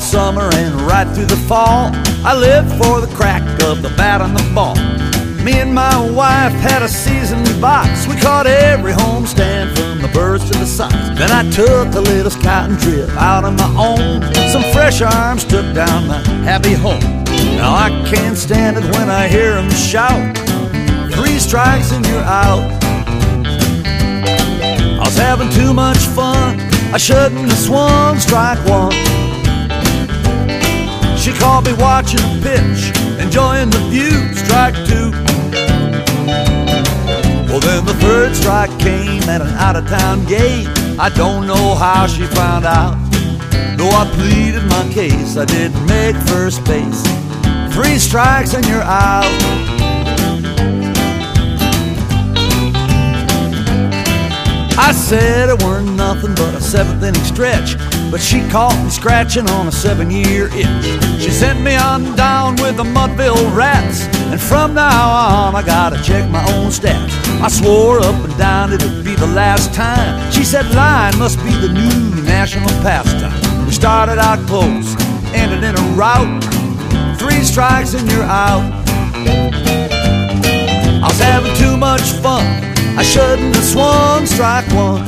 summer and right through the fall, I lived for the crack of the bat and the ball. Me and my wife had a seasoned box. We caught every homestand from the birds to the sox. Then I took a little scouting trip out on my own. Some fresh arms took down my happy home. Now I can't stand it when I hear them shout, 3 strikes and you're out. I was having too much fun, I shouldn't have swung strike 1. She caught me watching a pitch, enjoying the view, strike 2. Well, then the 3rd strike came at an out-of-town game. I don't know how she found out. Though I pleaded my case, I didn't make first base. 3 strikes and you're out. I said it weren't nothing but a 7th inning stretch, but she caught me scratching on a 7-year itch. She sent me on down with the Mudville Rats, and from now on I gotta check my own stats. I swore up and down it'd be the last time. She said line must be the new national pastime. We started out close, ended in a rout, 3 strikes and you're out. I was having too much fun, I shouldn't have swung strike 1.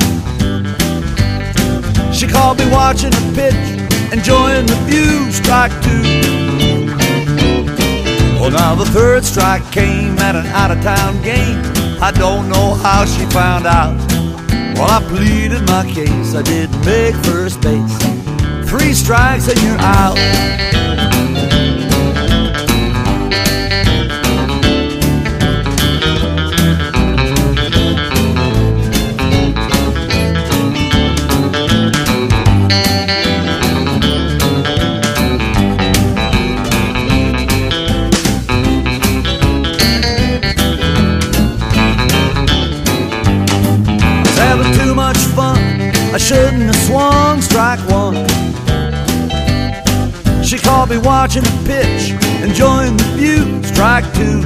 She caught me watching a pitch, enjoying the view, strike 2. Well, now the 3rd strike came at an out-of-town game. I don't know how she found out. Well, I pleaded my case, I didn't make first base. 3 strikes and you're out. Having too much fun, I shouldn't have swung strike 1. She caught me watching a pitch, enjoying the view, strike 2.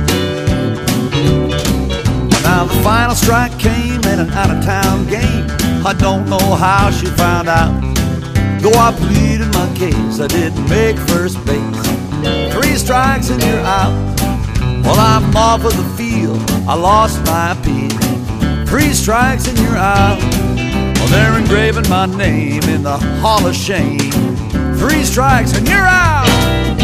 Now the final strike came at an out-of-town game. I don't know how she found out. Though I pleaded my case, I didn't make first base. 3 strikes and you're out. Well, I'm off of the field, I lost my appeal. 3 strikes and you're out. Well, they're engraving my name in the Hall of Shame. 3 strikes and you're out.